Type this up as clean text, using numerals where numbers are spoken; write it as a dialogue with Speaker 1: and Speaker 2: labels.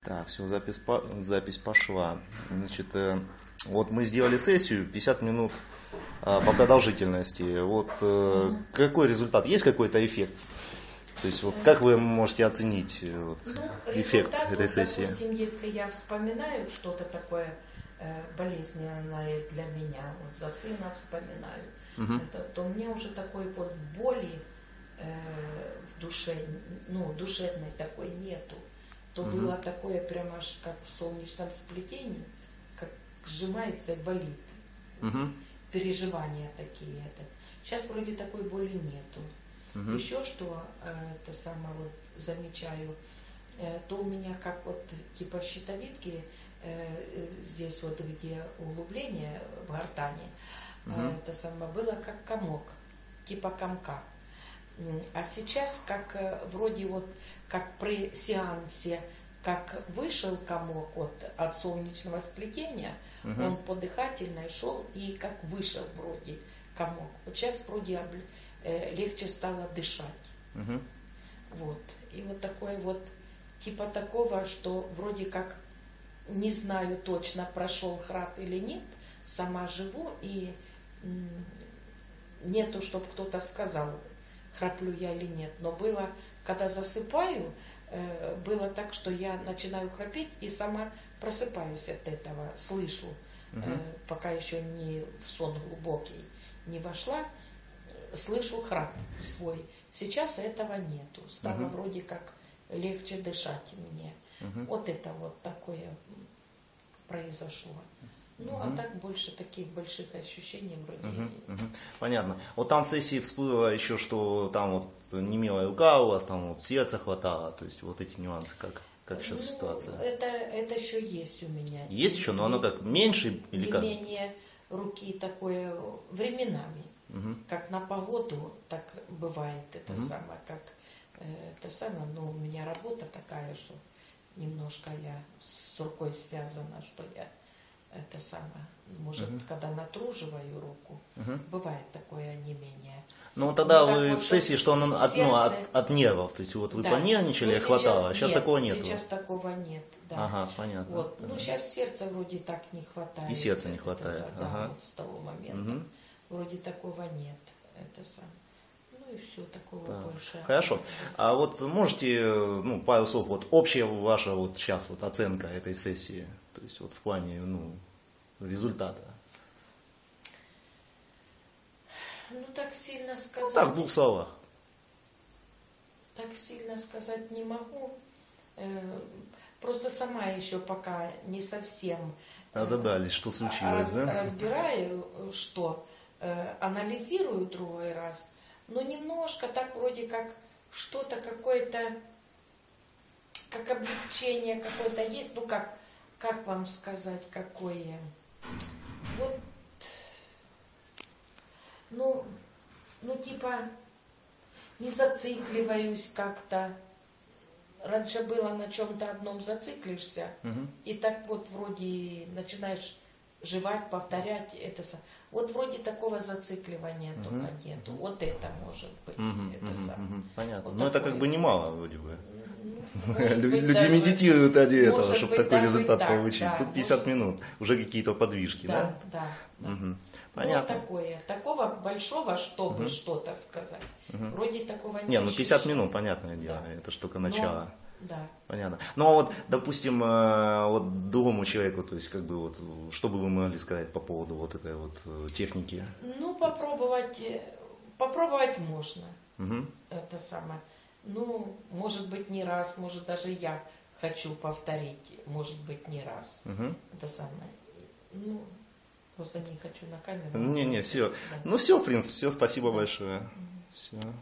Speaker 1: Так, все, запись пошла. Значит, вот мы сделали сессию 50 минут по продолжительности. Вот какой результат? Есть какой-то эффект? То есть, вот как вы можете оценить эффект этой сессии?
Speaker 2: Допустим, если я вспоминаю что-то такое болезненное для меня, вот за сына вспоминаю, то мне уже такой вот боли в душе, душевной такой нету. То было такое прямо аж как в солнечном сплетении, как сжимается и болит. Переживания такие. Сейчас вроде такой боли нету. Еще что это самое вот замечаю, то у меня как вот типа щитовидки, здесь вот где углубление в гортани, это самое было как комок, типа комка. А сейчас как вроде вот как при сеансе, как вышел комок от солнечного сплетения, он по дыхательной шел и как вышел вроде комок. Вот сейчас вроде легче стало дышать. Вот. И вот такое вот, типа такого, что вроде как не знаю точно, прошел храп или нет, сама живу и нету, чтобы кто-то сказал, храплю я или нет. Но было, когда засыпаю, было так, что я начинаю храпеть и сама просыпаюсь от этого, слышу, пока еще не в сон глубокий не вошла, слышу храп свой. Сейчас этого нету. Стало вроде как легче дышать мне. Вот это вот такое произошло. А так больше таких больших ощущений вроде нет.
Speaker 1: Понятно. Вот там в сессии всплыло еще, что там вот немелая рука у вас, там вот сердце хватало, то есть вот эти нюансы, как сейчас ситуация?
Speaker 2: Это еще есть у меня.
Speaker 1: Есть еще, но оно как меньше или как?
Speaker 2: Менее руки такое временами. Как на погоду, так бывает это самое, как это самое, но у меня работа такая, что немножко я с рукой связана, что я это самое, может, когда натруживаю руку, бывает такое онемение.
Speaker 1: Ну тогда вы вот в сессии, что оно от нервов, то есть вот вы понервничали, хватало, а сейчас такого нет.
Speaker 2: Сейчас такого нет, да.
Speaker 1: Ага, понятно.
Speaker 2: Вот. Сейчас сердца вроде так не хватает.
Speaker 1: И сердца не хватает.
Speaker 2: Да, вот с того момента. Вроде такого нет. Это сам. И все, такого больше.
Speaker 1: Хорошо. А вот можете, пару слов, вот общая ваша вот сейчас вот оценка этой сессии, то есть вот в плане, результата?
Speaker 2: Так сильно сказать.
Speaker 1: Так, в двух словах.
Speaker 2: Так сильно сказать не могу. Просто сама еще пока не совсем
Speaker 1: разобрались, что случилось, да?
Speaker 2: Разбираю, что анализирую другой раз, но немножко так вроде как что-то какое-то, как облегчение какое-то есть, как вам сказать, какое, вот, типа, не зацикливаюсь как-то. Раньше было на чем-то одном зациклишься, и так вот вроде начинаешь жевать, повторять это. Вот вроде такого зацикливания только нету. Вот это может быть.
Speaker 1: Понятно.
Speaker 2: Вот
Speaker 1: но это как бы немало вроде бы.
Speaker 2: Люди
Speaker 1: медитируют ради этого, чтобы такой результат
Speaker 2: так,
Speaker 1: получить.
Speaker 2: да,
Speaker 1: тут 50 минут, уже какие-то подвижки, да?
Speaker 2: Да.
Speaker 1: Понятно.
Speaker 2: Такого большого, чтобы что-то сказать. Вроде такого не
Speaker 1: 50 минут, понятное дело, это ж только начало.
Speaker 2: Да.
Speaker 1: Понятно. Ну а вот, допустим, вот другому человеку, то есть, как бы вот, что бы вы могли сказать по поводу вот этой вот техники?
Speaker 2: Попробовать можно. Это самое. Может быть, не раз, может, даже я хочу повторить, может быть, не раз. Это самое. Просто не хочу на камеру.
Speaker 1: Не, все. Да. Все, в принципе, все, спасибо большое. Все.